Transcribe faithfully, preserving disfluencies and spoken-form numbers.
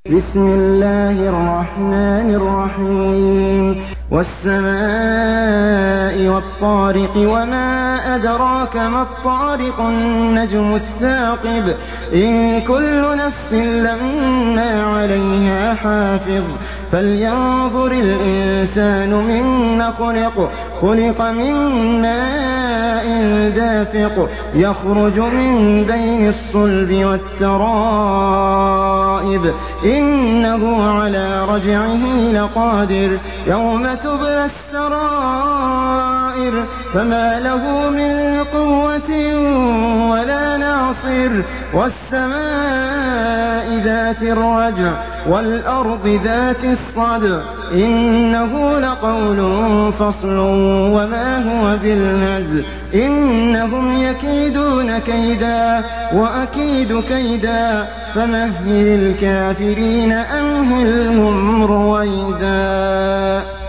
بسم الله الرحمن الرحيم والسماء والطارق وما أدراك ما الطارق النجم الثاقب إن كل نفس لما عليها حافظ فلينظر الإنسان مما خلق خلق من ماء دافق يخرج من بين الصلب والترائب إنه على رجعه لقادر يوم تبلى السرائر فما له من قوة ولا ناصر والسماء ذات الرجع والأرض ذات الصدع إنه لقول فصل وما هو بالهزل إنهم يكيدون كيدا وأكيد كيدا فمهل الكافرين أمهلهم رويدا.